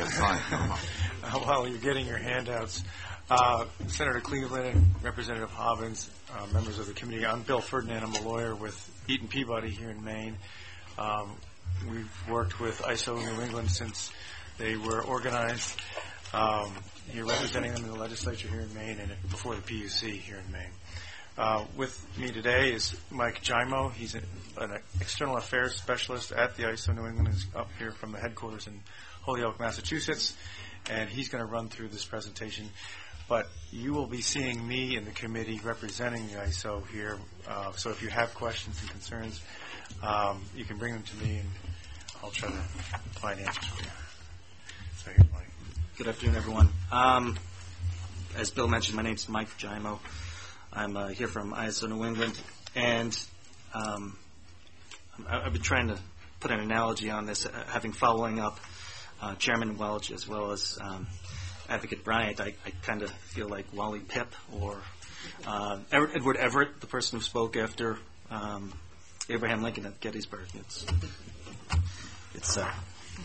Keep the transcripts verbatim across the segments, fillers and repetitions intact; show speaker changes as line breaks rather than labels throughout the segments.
Yes, fine.
Uh, while you're getting your handouts, uh, Senator Cleveland, Representative Hobbins, uh, members of the committee, I'm Bill Ferdinand. I'm a lawyer with Eaton Peabody here in Maine. Um, we've worked with I S O New England since they were organized. Um, you're representing them in the legislature here in Maine and before the P U C here in Maine. Uh, with me today is Mike Gimo. He's a, an external affairs specialist at the I S O New England. He's up here from the headquarters in Holyoke, Massachusetts, and he's going to run through this presentation. But you will be seeing me in the committee representing the I S O here. Uh, so if you have questions and concerns, um, you can bring them to me, and I'll try to find answers for you. So here's Mike.
Good afternoon, everyone. Um, as Bill mentioned, my name's Mike Gimo. I'm uh, here from I S O New England, and um, I, I've been trying to put an analogy on this, uh, having following up uh, Chairman Welch as well as um, Advocate Bryant. I, I kind of feel like Wally Pipp or uh, Edward Everett, the person who spoke after um, Abraham Lincoln at Gettysburg. It's it's uh,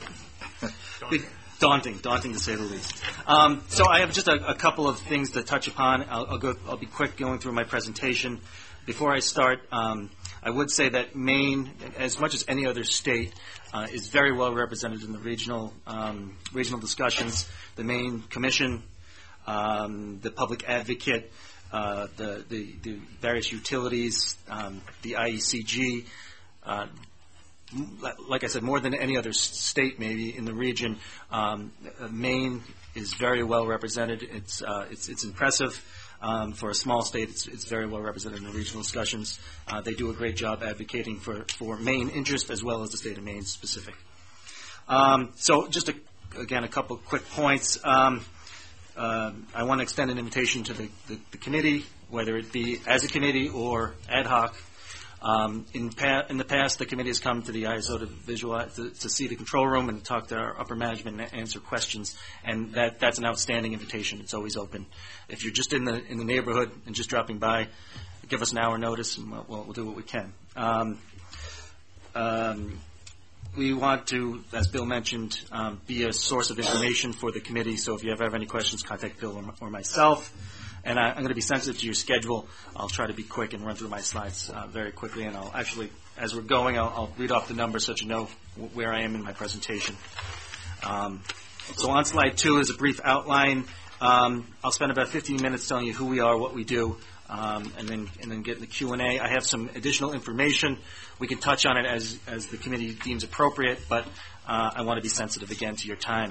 big. Daunting, daunting to say the least. Um, so I have just a, a couple of things to touch upon. I'll, I'll go. I'll be quick going through my presentation. Before I start, um, I would say that Maine, as much as any other state, uh, is very well represented in the regional um, regional discussions. The Maine Commission, um, the Public Advocate, uh, the, the the various utilities, um, the I E C G. Uh, Like I said, more than any other state maybe in the region, um, Maine is very well represented. It's uh, it's, it's impressive um, for a small state. It's, it's very well represented in the regional discussions. Uh, they do a great job advocating for, for Maine interest as well as the state of Maine specific. Um, so just a, again a couple of quick points. Um, uh, I want to extend an invitation to the, the, the committee, whether it be as a committee or ad hoc. Um, in, pa- in the past, the committee has come to the I S O to visualize, to, to see the control room and talk to our upper management and answer questions, and that, that's an outstanding invitation. It's always open. If you're just in the in the neighborhood and just dropping by, give us an hour notice, and we'll, we'll do what we can. Um, um, we want to, as Bill mentioned, um, be a source of information for the committee. So if you ever have any questions, contact Bill or, or myself. And I, I'm going to be sensitive to your schedule. I'll try to be quick and run through my slides uh, very quickly. And I'll actually, as we're going, I'll, I'll read off the numbers so that you know w- where I am in my presentation. Um, so on slide two is a brief outline. Um, I'll spend about fifteen minutes telling you who we are, what we do, um, and then and then get in the Q and A. I have some additional information. We can touch on it as, as the committee deems appropriate, but uh, I want to be sensitive again to your time.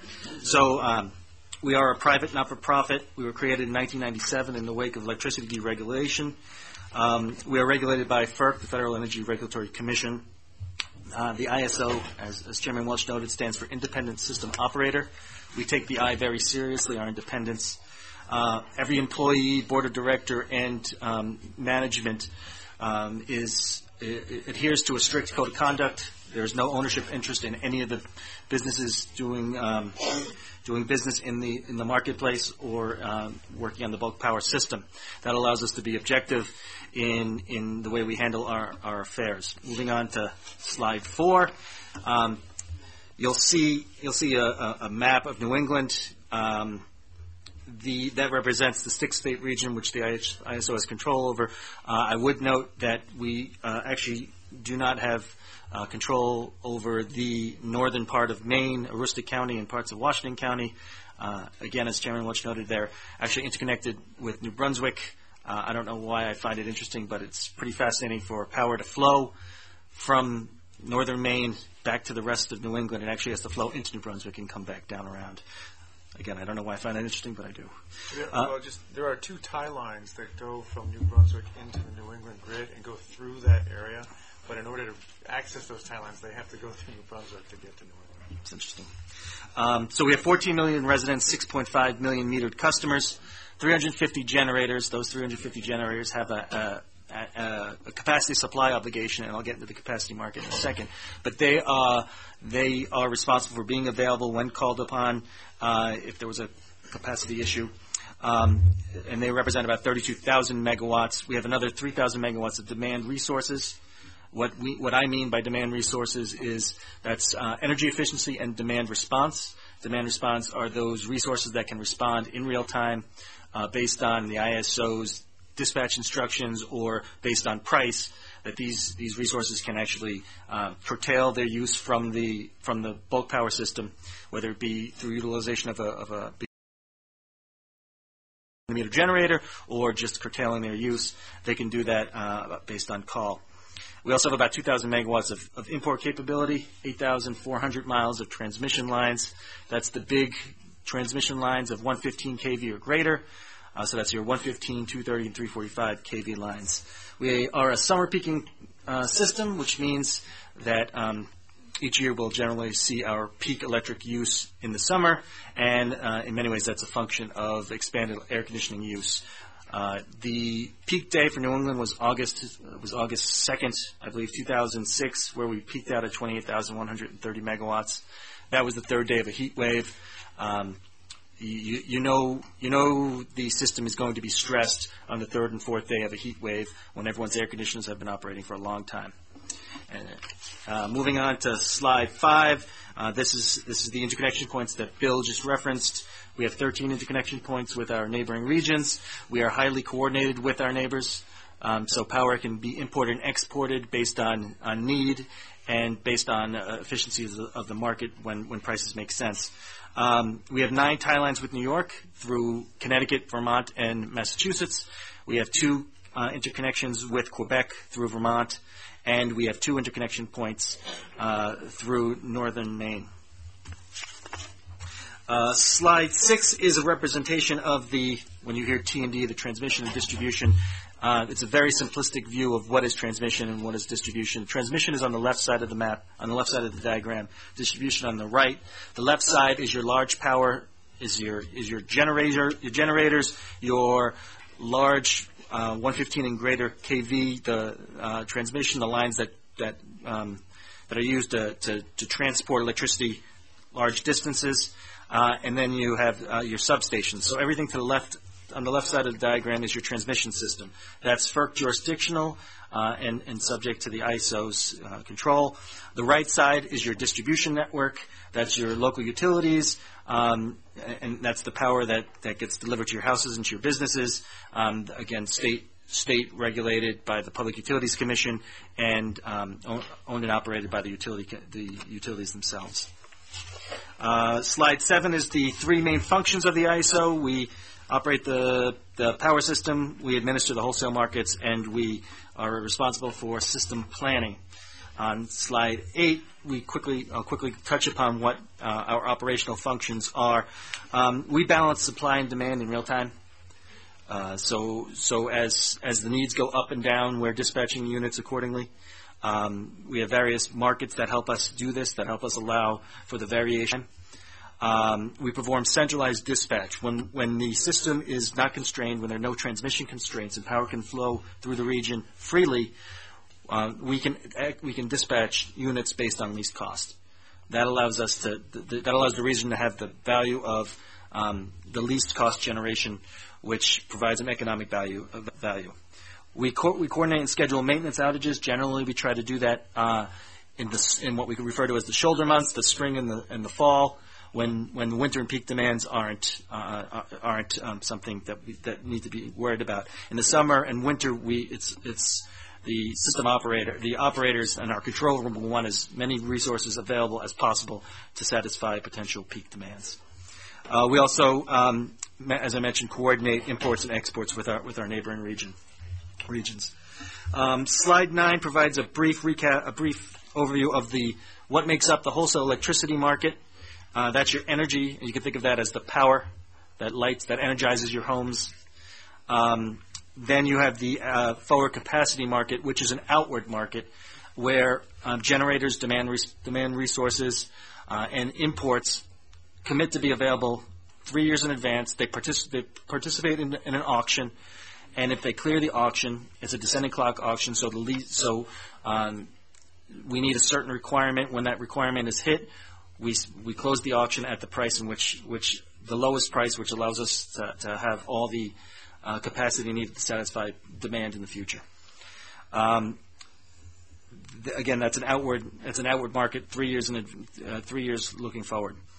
So um, we are a private, not-for-profit. We were created in nineteen ninety-seven in the wake of electricity deregulation. Um, we are regulated by FERC, the Federal Energy Regulatory Commission. Uh, the I S O, as, as Chairman Welch noted, stands for Independent System Operator. We take the I very seriously, our independence. Uh, every employee, board of director, and um, management um, is it, adheres to a strict code of conduct. There is no ownership interest in any of the businesses doing um, doing business in the in the marketplace or um, working on the bulk power system. That allows us to be objective in in the way we handle our, our affairs. Moving on to slide four, um, you'll see you'll see a, a, a map of New England. Um, the that represents the six-state region which the I S O has control over. Uh, I would note that we uh, actually do not have Uh, control over the northern part of Maine, Aroostook County, and parts of Washington County. Uh, again, as Chairman Welch noted, they're actually interconnected with New Brunswick. Uh, I don't know why I find it interesting, but it's pretty fascinating for power to flow from northern Maine back to the rest of New England. It actually has to flow into New Brunswick and come back down around. Again, I don't know why I find that interesting, but I do.
Yeah,
uh,
well, just there are two tie lines that go from New Brunswick into the New England grid and go through that area. But in order to access those tie lines, they have to go through New Brunswick to get to New England.
It's interesting. Um, so we have fourteen million residents, six point five million metered customers, three hundred fifty generators. Those three hundred fifty generators have a, a, a, a capacity supply obligation, and I'll get into the capacity market in a second. But they are, they are responsible for being available when called upon uh, if there was a capacity issue. Um, and they represent about thirty-two thousand megawatts. We have another three thousand megawatts of demand resources. What we, what I mean by demand resources is that's uh, energy efficiency and demand response. demand response are those resources that can respond in real time uh, based on the I S O's dispatch instructions or based on price, that these, these resources can actually uh, curtail their use from the, from the bulk power system, whether it be through utilization of a, of a meter generator or just curtailing their use. They can do that uh, based on call. We also have about two thousand megawatts of, of import capability, eight thousand four hundred miles of transmission lines. That's the big transmission lines of one fifteen k V or greater. Uh, so that's your one fifteen, two thirty, and three forty-five k V lines. We are a summer peaking uh, system, which means that um, each year we'll generally see our peak electric use in the summer, and uh, in many ways that's a function of expanded air conditioning use. Uh, the peak day for New England was August was August second, I believe, two thousand six, where we peaked out at twenty-eight thousand one hundred thirty megawatts. That was the third day of a heat wave. Um, you, you know, you know the system is going to be stressed on the third and fourth day of a heat wave when everyone's air conditioners have been operating for a long time. And, uh, moving on to slide five, uh, this is this is the interconnection points that Bill just referenced. We have thirteen interconnection points with our neighboring regions. We are highly coordinated with our neighbors, um, so power can be imported and exported based on, on need and based on uh, efficiencies of the, of the market when, when prices make sense. Um, we have nine tie lines with New York through Connecticut, Vermont, and Massachusetts. We have two uh, interconnections with Quebec through Vermont, and we have two interconnection points uh, through northern Maine. Uh, slide six is a representation of the, when you hear T and D, the transmission and distribution, uh, it's a very simplistic view of what is transmission and what is distribution. Transmission is on the left side of the map, on the left side of the diagram. Distribution on the right. The left side is your large power, is your is your generator, your generators, your large uh, one fifteen and greater K V, the uh, transmission, the lines that that um, that are used to, to to transport electricity large distances. Uh, and then you have uh, your substations. So everything to the left, on the left side of the diagram, is your transmission system. That's F E R C jurisdictional uh, and, and subject to the I S O's uh, control. The right side is your distribution network. That's your local utilities, um, and that's the power that, that gets delivered to your houses and to your businesses. Um, again, state state regulated by the Public Utilities Commission and um, owned and operated by the utility the utilities themselves. Uh, slide seven is the three main functions of the I S O. We operate the, the power system, we administer the wholesale markets, and we are responsible for system planning. On slide eight, we quickly I'll quickly touch upon what uh, our operational functions are. Um, we balance supply and demand in real time. Uh, so so as as the needs go up and down, we're dispatching units accordingly. Um, we have various markets that help us do this, that help us allow for the variation. Um, we perform centralized dispatch. When, when the system is not constrained, when there are no transmission constraints and power can flow through the region freely, uh, we can we can dispatch units based on least cost. That allows us to that allows the region to have the value of um, the least cost generation, which provides an economic value of value. We, co- we coordinate and schedule maintenance outages. Generally, we try to do that uh, in, the, in what we can refer to as the shoulder months, the spring and the, and the fall, when when the winter and peak demands aren't uh, aren't um, something that we, that need to be worried about. In the summer and winter, we it's it's the system operator, the operators, and our control room will want as many resources available as possible to satisfy potential peak demands. Uh, we also, um, as I mentioned, coordinate imports and exports with our with our neighboring region. regions. Um, slide nine provides a brief recap, a brief overview of the what makes up the wholesale electricity market. Uh, that's your energy, and you can think of that as the power that lights, that energizes your homes. Um, then you have the uh, forward capacity market, which is an outward market where um, generators demand res- demand resources uh, and imports commit to be available three years in advance. They, partic- they participate in, in an auction. And if they clear the auction, it's a descending clock auction, so the lead, so um, we need a certain requirement. When that requirement is hit, we we close the auction at the price in which which the lowest price, which allows us to, to have all the uh, capacity needed to satisfy demand in the future. Um, th- again, that's an outward that's an outward market, three years in a, uh, three years looking forward.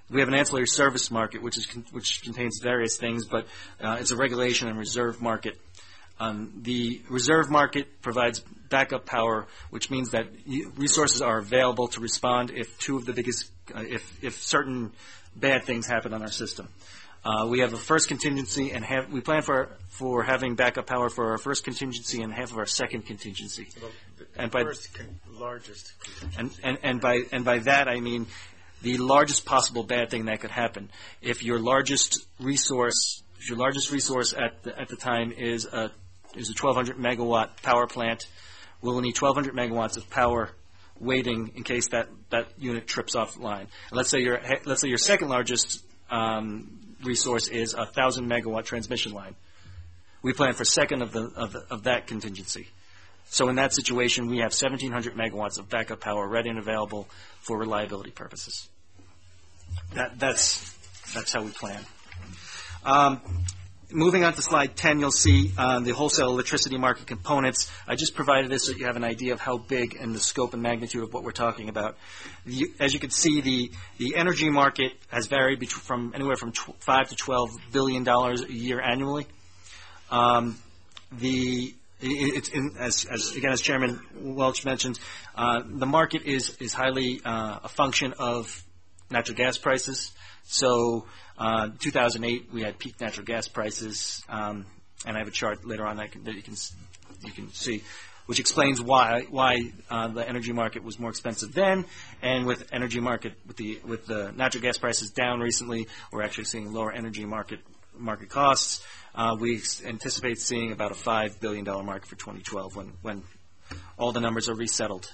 we have an ancillary service market, which is con- which contains various things, but uh, it's a regulation and reserve market. Um, the reserve market provides backup power, which means that resources are available to respond if two of the biggest, uh, if if certain bad things happen on our system. Uh, we have a first contingency, and have, we plan for for having backup power for our first contingency and half of our second contingency.
Well, the
and by
first con- largest.
and, and and by and by that I mean the largest possible bad thing that could happen. If your largest resource, if your largest resource at the, at the time is a is a twelve hundred megawatt power plant, we'll need twelve hundred megawatts of power waiting in case that, that unit trips offline. And let's say your let's say your second largest um, resource is a thousand megawatt transmission line. We plan for second of the of, the, of that contingency. So in that situation, we have seventeen hundred megawatts of backup power ready and available for reliability purposes. That that's that's how we plan. Um, Moving on to slide ten, you'll see um, the wholesale electricity market components. I just provided this so you have an idea of how big and the scope and magnitude of what we're talking about. The, as you can see, the, the energy market has varied bet- from anywhere from tw- five to twelve billion dollars a year annually. Um, the it, it's in, as, as again as Chairman Welch mentioned, uh, the market is is highly uh, a function of natural gas prices. So. Uh, two thousand eight, we had peak natural gas prices, um, and I have a chart later on that, can, that you can you can see, which explains why why uh, the energy market was more expensive then. And with energy market with the with the natural gas prices down recently, we're actually seeing lower energy market market costs. Uh, we ex- anticipate seeing about a five billion dollar market for twenty twelve when when all the numbers are resettled.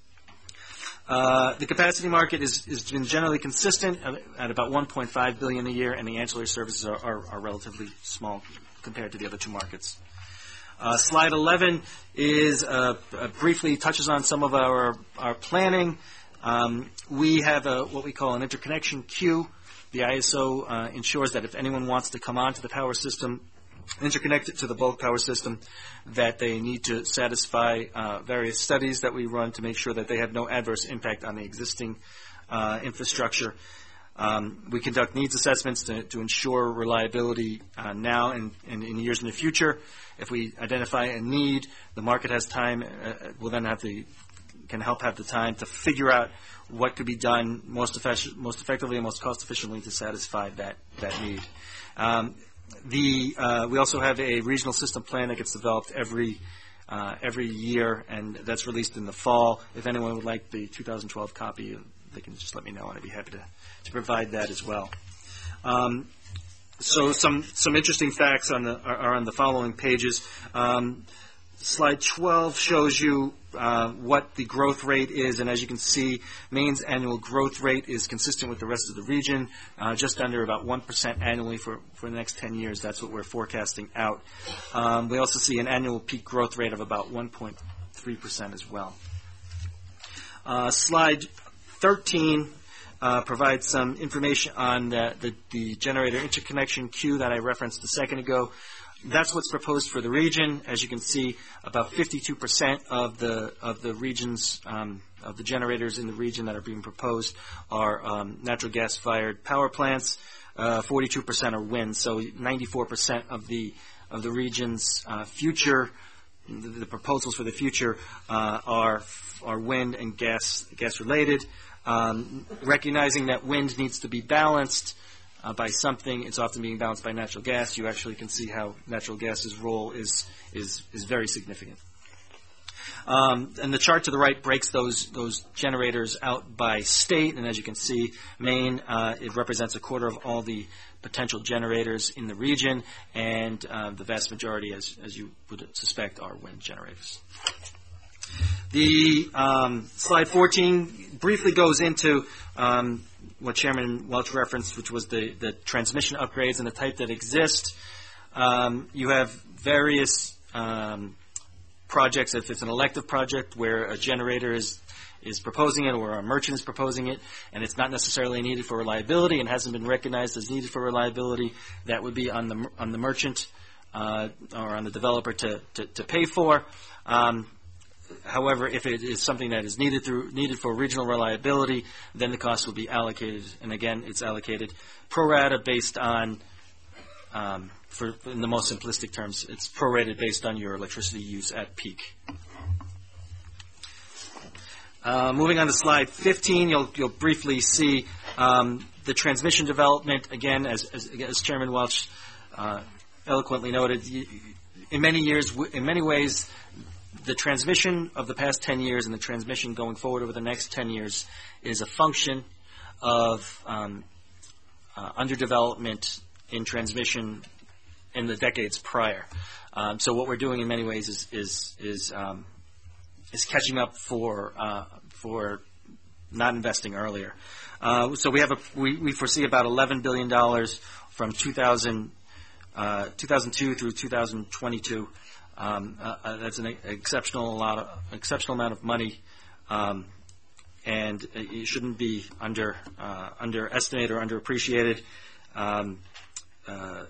Uh, the capacity market is has been generally consistent at, at about one point five billion dollars a year, and the ancillary services are, are, are relatively small compared to the other two markets. Uh, slide eleven is uh, uh, briefly touches on some of our our planning. Um, we have a, what we call an interconnection queue. The I S O uh, ensures that if anyone wants to come onto the power system, interconnect it to the bulk power system, that they need to satisfy uh, various studies that we run to make sure that they have no adverse impact on the existing uh, infrastructure. Um, we conduct needs assessments to, to ensure reliability uh, now and, and in years in the future. If we identify a need, the market has time. Uh, will then have the can help have the time to figure out what could be done most, effect- most effectively and most cost efficiently to satisfy that that need. Um, The uh, we also have a regional system plan that gets developed every uh, every year, and that's released in the fall. If anyone would like the two thousand twelve copy, they can just let me know, and I'd be happy to, to provide that as well. Um, so some some interesting facts on the are, are on the following pages. Um, Slide twelve shows you uh, what the growth rate is, and as you can see, Maine's annual growth rate is consistent with the rest of the region, uh, just under about one percent annually for, for the next ten years. That's what we're forecasting out. Um, we also see an annual peak growth rate of about one point three percent as well. Uh, slide thirteen uh, provides some information on the, the, the generator interconnection queue that I referenced a second ago. That's what's proposed for the region. As you can see, about fifty-two percent of the of the regions um, of the generators in the region that are being proposed are um, natural gas-fired power plants. Uh, forty-two percent are wind. So ninety-four percent of the of the region's uh, future, the, the proposals for the future uh, are are wind and gas gas related. Um, recognizing that wind needs to be balanced Uh, by something, it's often being balanced by natural gas. You actually can see how natural gas's role is is is very significant. Um, and the chart to the right breaks those those generators out by state, and as you can see, Maine uh, it represents a quarter of all the potential generators in the region, and uh, the vast majority, as as you would suspect, are wind generators. The um, slide fourteen briefly goes into um, what Chairman Welch referenced, which was the, the transmission upgrades and the type that exist. Um, you have various um, projects. If it's an elective project where a generator is is proposing it or a merchant is proposing it, and it's not necessarily needed for reliability and hasn't been recognized as needed for reliability, that would be on the on the merchant uh, or on the developer to, to, to pay for. Um, however, if it is something that is needed through needed for regional reliability, then the cost will be allocated. And again, it's allocated pro rata based on, um, for in the most simplistic terms, it's prorated based on your electricity use at peak. Uh, moving on to slide fifteen, you'll you'll briefly see um, the transmission development. Again, as as, as Chairman Welch uh, eloquently noted, you, in many years, in many ways, the transmission of the past ten years and the transmission going forward over the next ten years is a function of um, uh, underdevelopment in transmission in the decades prior. Um, so what we're doing in many ways is is is um, is catching up for uh, for not investing earlier. Uh, so we have a we, we foresee about eleven billion dollars from two thousand, uh, two thousand two through two thousand twenty-two. Um, uh, uh, that's an exceptional lot of, exceptional amount of money, um, and it shouldn't be under uh, underestimated or underappreciated. Um, uh,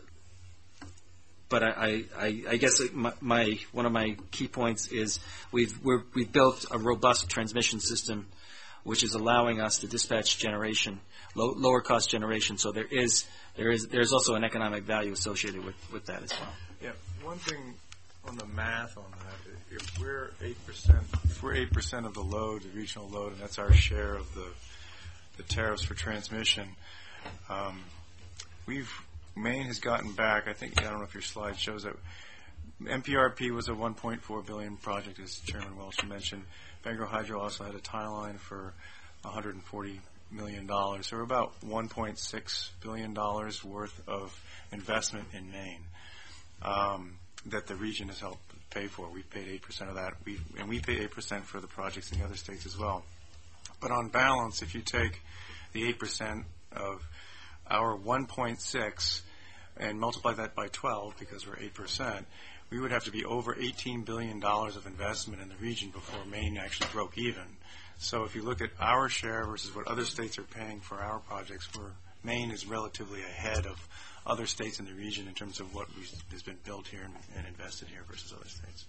But I, I, I guess my, my one of my key points is we've we're, we've built a robust transmission system, which is allowing us to dispatch generation, low, lower cost generation. So there is there is there's also an economic value associated with, with that as well.
Yeah, one thing on the math on that, if we're eight percent, if we're eight percent of the load, the regional load, and that's our share of the the tariffs for transmission, um, we've Maine has gotten back, I think, I don't know if your slide shows that, M P R P was a one point four billion dollars project, as Chairman Welch mentioned. Bangor Hydro also had a tie line for one hundred forty million dollars. So we're about one point six billion dollars worth of investment in Maine um, that the region has helped pay for. We've paid eight percent of that, we and we pay eight percent for the projects in the other states as well. But on balance, if you take the eight percent of our one point six and multiply that by twelve, because we're eight percent, we would have to be over eighteen billion dollars of investment in the region before Maine actually broke even. So if you look at our share versus what other states are paying for our projects, we're, Maine is relatively ahead of other states in the region in terms of what we, has been built here and, and invested here versus other states.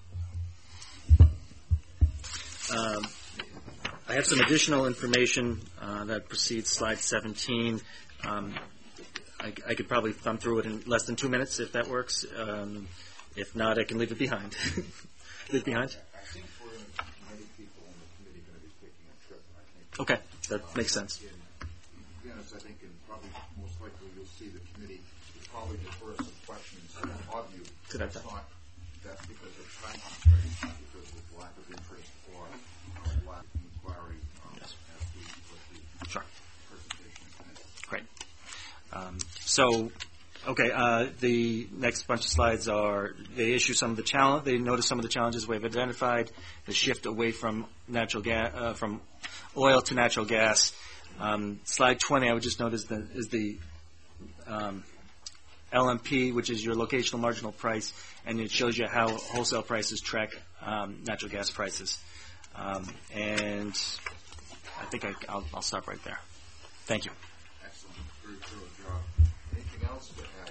Um, I have some additional information uh, that precedes slide seventeen. Um, I, I could probably thumb through it in less than two minutes if that works. Um, if not, I can leave it behind. Leave it behind?
I think for many people in the committee going to be taking a trip. I think
okay, that makes sense.
In, to be honest, I think, and probably most likely you'll see the committee will probably defer some questions of you.
To that
that's
time.
not that's because of time constraints, not because of lack of interest or uh, lack of inquiry um,
Yes.
as to what the
Sure.
presentation is.
Great. Um, so, okay, uh, the next bunch of slides are, they issue some of the challenge, they notice some of the challenges we've identified, the shift away from natural gas, uh, from oil to natural gas. Um, slide twenty, I would just note is the, is the um, L M P, which is your locational marginal price, and it shows you how wholesale prices track um, natural gas prices. Um, and I think I, I'll, I'll stop right there. Thank you.
Excellent. Very thorough job. Anything else to add?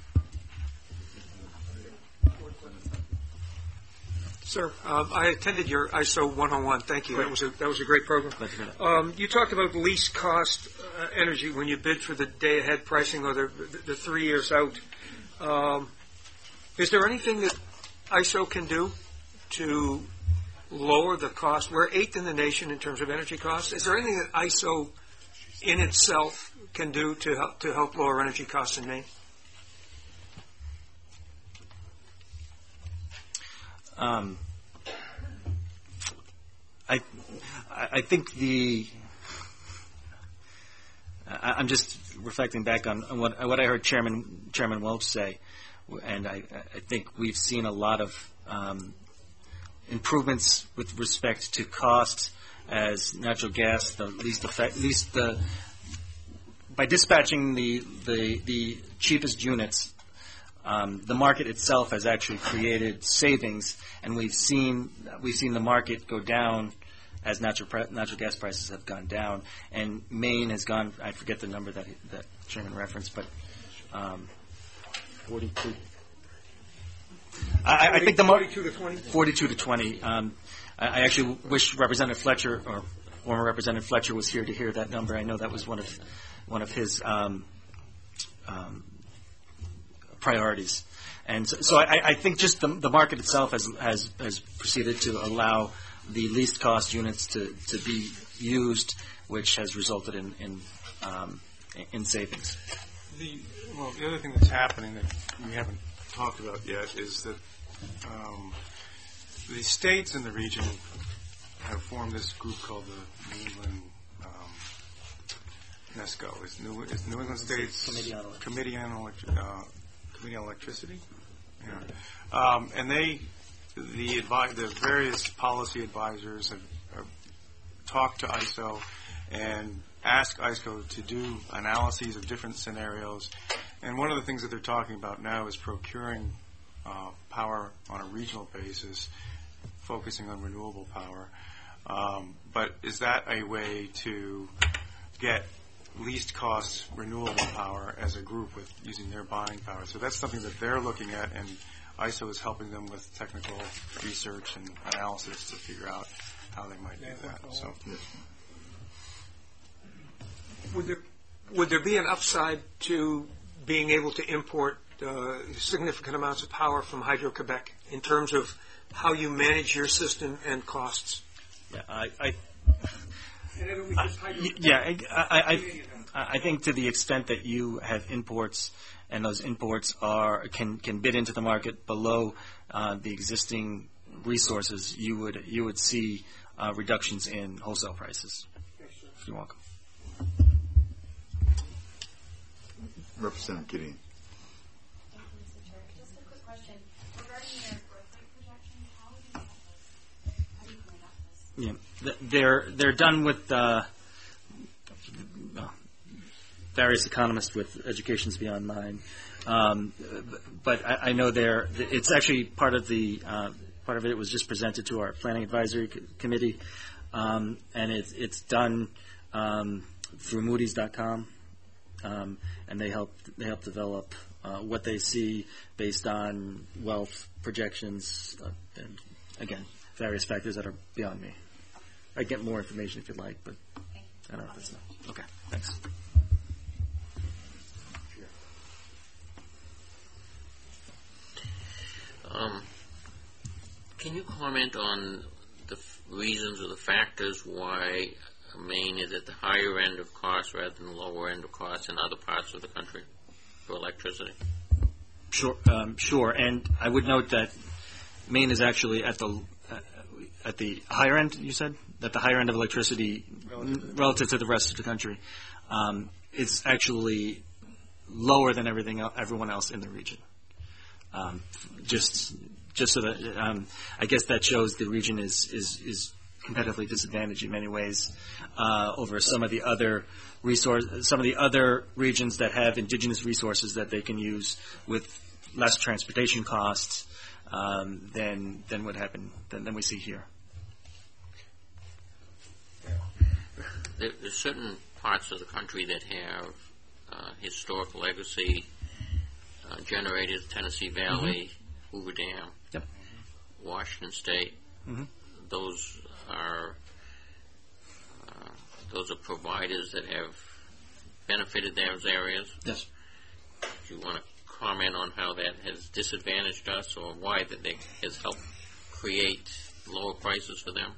Sir, um, I attended your I S O one oh one. Thank you. That was a that was a great program.
Glad to hear that.
Um, you talked about least cost uh, energy when you bid for the day ahead pricing or the the, the three years out. Um, is there anything that I S O can do to lower the cost? We're eighth in the nation in terms of energy costs. Is there anything that I S O in itself can do to help to help lower energy costs in Maine?
Um, I, I think the. I, I'm just reflecting back on, on what what I heard Chairman Chairman Welch say, and I, I think we've seen a lot of um, improvements with respect to cost as natural gas, the least effect, least the by dispatching the the, the cheapest units. Um, the market itself has actually created savings, and we've seen we've seen the market go down as natural pre- natural gas prices have gone down, and Maine has gone. I forget the number that that Chairman referenced, but um, forty-two. I, I think the mar-
forty-two to twenty.
forty-two to twenty. Um, I, I actually wish Representative Fletcher or former Representative Fletcher was here to hear that number. I know that was one of one of his um, um, priorities. And so, so I, I think just the, the market itself has, has has proceeded to allow the least cost units to, to be used, which has resulted in in, um, in savings.
The, well, the other thing that's happening that we haven't talked about yet is that um, the states in the region have formed this group called the New England um, NESCO. It's New, it's New England States
Committee on Electricity.
Committee on, Electri- uh, Committee on Electricity. Yeah. Um, and they, the, advi- the various policy advisors have, have talked to I S O and asked I S O to do analyses of different scenarios. And one of the things that they're talking about now is procuring uh, power on a regional basis, focusing on renewable power. Um, but is that a way to get least cost renewable power as a group with using their buying power? So that's something that they're looking at, and I S O is helping them with technical research and analysis to figure out how they might do that. So,
Would there, would there be an upside to being able to import uh, significant amounts of power from Hydro-Quebec in terms of how you manage your system and costs?
Yeah, I, I
And then we
I,
just hydro-
y- yeah, I, I, I, I think to the extent that you have imports, and those imports are can can bid into the market below uh, the existing resources, you would you would see uh, reductions in wholesale prices. You're welcome.
Representative Gideon.
Thank you, Mister Chair. Just a quick question. Regarding your growth rate projections, how do you get those? How do you come about this?
Yeah, Th- they're they're done with uh, well, various economists with educations beyond mine, um, but I, I know they're. It's actually part of the uh, part of it was just presented to our planning advisory c- committee, um, and it's it's done um, through Moody's dot com, um, and they help they help develop uh, what they see based on wealth projections uh, and again various factors that are beyond me. I get more information if you'd like, but I don't know if that's enough. Okay, thanks.
Um, can you comment on the f- reasons or the factors why Maine is at the higher end of cost rather than the lower end of cost in other parts of the country for electricity?
Sure, um, sure. And I would note that Maine is actually at the uh, at the higher end. You said at the higher end of electricity relative, relative to the rest of the country. Um, it's actually lower than everything el- everyone else in the region. Um, just just so that um, I guess that shows the region is is is competitively disadvantaged in many ways uh, over some of the other resource some of the other regions that have indigenous resources that they can use with less transportation costs um, than than would happen than, than we see here.
There, there's certain parts of the country that have uh, historic legacy uh, generated, Tennessee Valley, mm-hmm. Hoover Dam,
Yep.
Washington State.
Mm-hmm.
Those are uh, those are providers that have benefited those areas.
Yes.
Do you want to comment on how that has disadvantaged us, or why that they has helped create lower prices for them?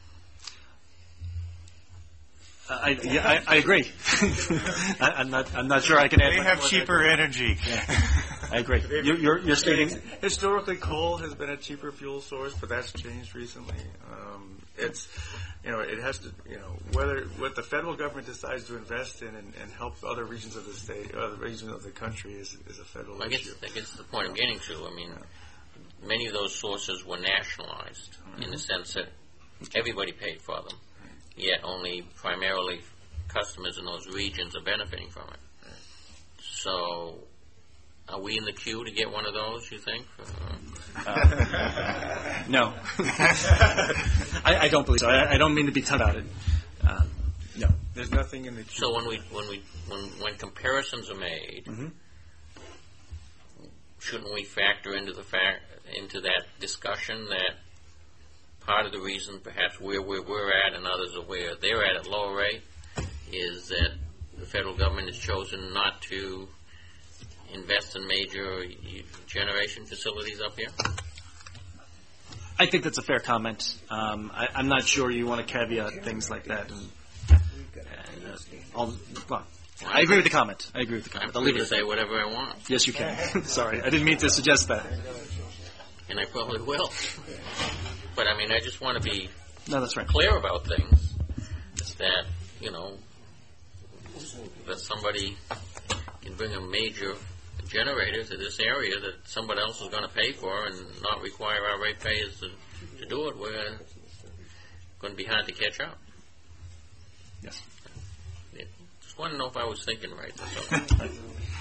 I, yeah, I, I agree. I, I'm not. I'm not sure I can add.
they
much
have
more
cheaper
to that.
energy.
Yeah. I agree. You're, you're, you're stating.
Historically, coal has been a cheaper fuel source, but that's changed recently. Um, it's, you know, it has to, you know, whether what the federal government decides to invest in and, and help other regions of the state, other regions of the country, is is a federal
I guess
issue.
I guess the point I'm getting to. I mean, many of those sources were nationalized mm-hmm. in the sense that everybody paid for them. Yet only primarily customers in those regions are benefiting from it. So, are we in the queue to get one of those, you think?
Uh, no. I, I don't believe so. I, I don't mean to be tough about it. Uh, no.
There's nothing in the queue.
So when we when we when when comparisons are made,
Mm-hmm.
shouldn't we factor into the fact into that discussion that part of the reason perhaps where we're, we're at and others are where they're at at lower rate is that the federal government has chosen not to invest in major generation facilities up here?
I think that's a fair comment. Um, I, I'm not sure you want to caveat things like that. And, and, uh, I'll, well, I agree with the comment. I agree with the comment.
I'm
I'll
free
leave
to
it
say
at
whatever I want,
that. Yes, you can. Sorry, I didn't mean to suggest that.
and I probably will. But I mean, I just want to be
No, that's right.
clear about things. That, you know, that somebody can bring a major generator to this area that somebody else is going to pay for and not require our ratepayers to, to do it. We're going to be hard to catch up.
Yes.
Yeah. Just want to know if I was thinking right. That's all.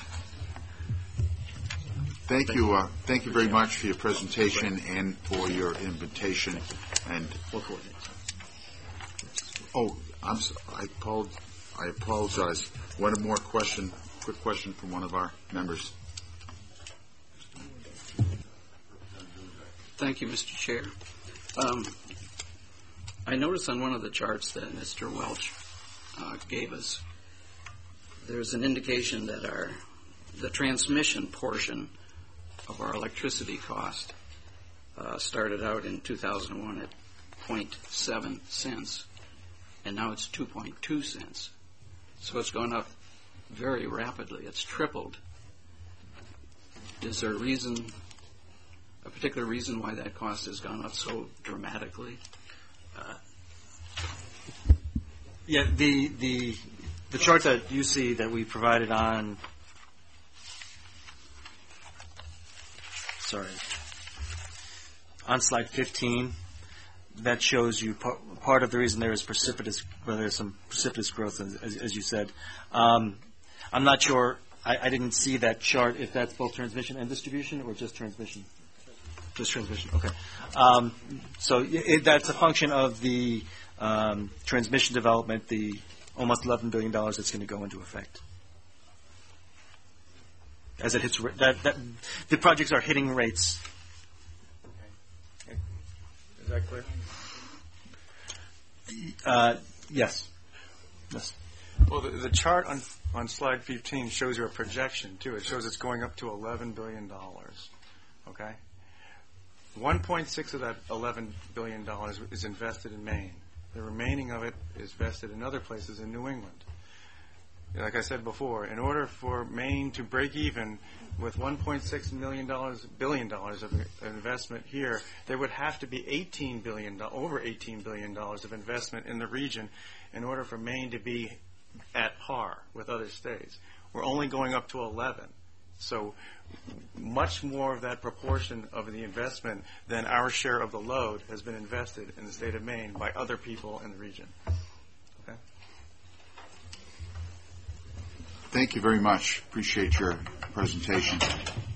Thank you. Uh, thank you very much for your presentation and for your invitation. And
We'll coordinate.
oh, I'm so, I called. I apologize. One more question. Quick question from one of our members.
Thank you, Mister Chair. Um, I noticed on one of the charts that Mister Welch uh, gave us, there's an indication that our the transmission portion of our electricity cost uh, started out in two thousand one at zero point seven cents, and now it's two point two cents. So it's gone up very rapidly. It's tripled. Is there a reason, a particular reason why that cost has gone up so dramatically?
Uh, yeah, the the the chart that you see that we provided on. Sorry, on slide fifteen, that shows you par- part of the reason there is precipitous, well, there's some precipitous growth, as, as you said. Um, I'm not sure. I, I didn't see that chart. If that's both transmission and distribution, or just transmission. Just transmission. Okay. Um, so it, that's a function of the um, transmission development, the almost eleven billion dollars that's going to go into effect. As it hits, that, that the projects are hitting rates.
Okay. Is that clear?
Uh, yes. Yes.
Well, the, the chart on on slide fifteen shows you a projection too. It shows it's going up to eleven billion dollars. Okay. one point six of that eleven billion dollars is invested in Maine. The remaining of it is vested in other places in New England. Like I said before, in order for Maine to break even with one point six million dollars, billion dollars of investment here, there would have to be eighteen billion dollars, over eighteen billion dollars of investment in the region in order for Maine to be at par with other states. We're only going up to eleven. So much more of that proportion of the investment than our share of the load has been invested in the state of Maine by other people in the region. Okay?
Thank you very much. Appreciate your presentation.